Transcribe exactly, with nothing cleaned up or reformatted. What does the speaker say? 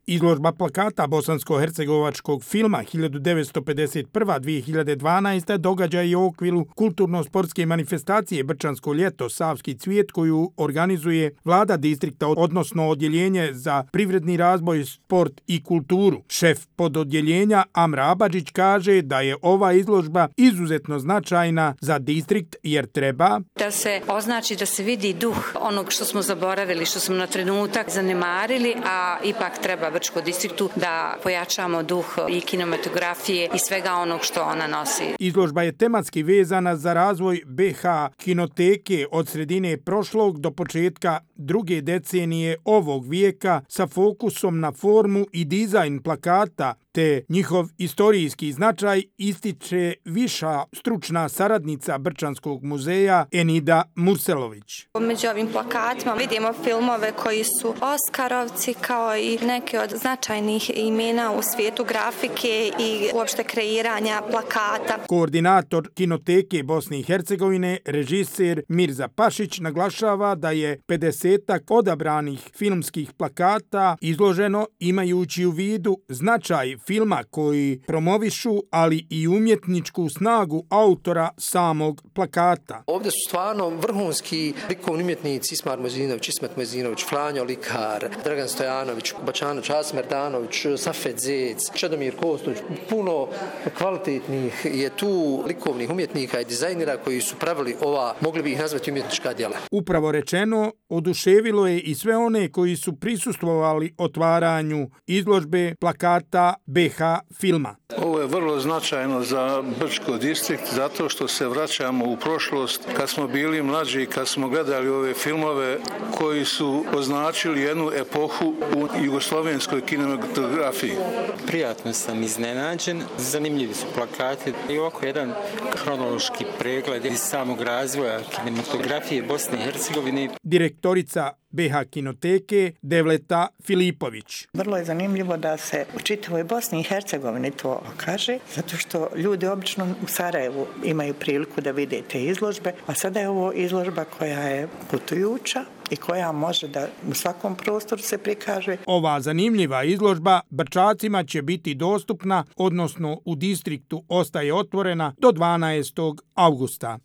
Izložba plakata bosansko-hercegovačkog filma hiljadu devetsto pedeset prva do dvije hiljade dvanaeste. događaj je u okviru kulturno-sportske manifestacije Brčansko ljeto Savski cvijet koju organizuje vlada distrikta, odnosno odjeljenje za privredni razvoj, sport i kulturu. Šef pododjeljenja Amra Abadžić kaže da je ova izložba izuzetno značajna za distrikt jer treba da se označi, da se vidi duh onog što smo zaboravili, što smo na trenutak zanemarili, a ipak treba Brčko distriktu da pojačamo duh i kinematografije i svega onog što ona nosi. Izložba je tematski vezana za razvoj B H kinoteke od sredine prošlog do početka druge decenije ovog vijeka sa fokusom na formu i dizajn plakata te njihov istorijski značaj ističe viša stručna saradnica Brčanskog muzeja Enida Murselović. Među ovim plakatima vidimo filmove koji su Oskarovci kao i neke od značajnih imena u svijetu grafike i uopšte kreiranja plakata. Koordinator kinoteke Bosne i Hercegovine, režiser Mirza Pašić, naglašava da je pedesetak odabranih filmskih plakata izloženo imajući u vidu značaj filma koji promovišu, ali i umjetničku snagu autora samog plakata. Ovdje su stvarno vrhunski likovni umjetnici Ismar Mojzinović, Ismet Mojzinović, Franjo Likar, Dragan Stojanović, Bačanović, Asmer Danović, Safet Zec, Čedomir Kostović. Puno kvalitetnih je tu likovnih umjetnika i dizajnera koji su pravili ova, mogli bi ih nazvati, umjetnička djela. Upravo rečeno, oduševilo je i sve one koji su prisustvovali otvaranju izložbe plakata B H filma. Ovo je vrlo značajno za Brčko distrikt zato što se vraćamo u prošlost kad smo bili mlađi, kad smo gledali ove filmove koji su označili jednu epohu u jugoslovenskoj kinematografiji. Prijatno sam iznenađen, zanimljivi su plakati i ovako jedan hronološki pregled iz samog razvoja kinematografije Bosne i Hercegovine. Direktorica B H kinoteke Devleta Filipović. Vrlo je zanimljivo da se u čitavoj Bosni i Hercegovini to kaže, zato što ljudi obično u Sarajevu imaju priliku da vide te izložbe, a sada je ovo izložba koja je putujuća i koja može da u svakom prostoru se prikaže. Ova zanimljiva izložba Brčacima će biti dostupna, odnosno u distriktu ostaje otvorena do dvanaestog avgusta.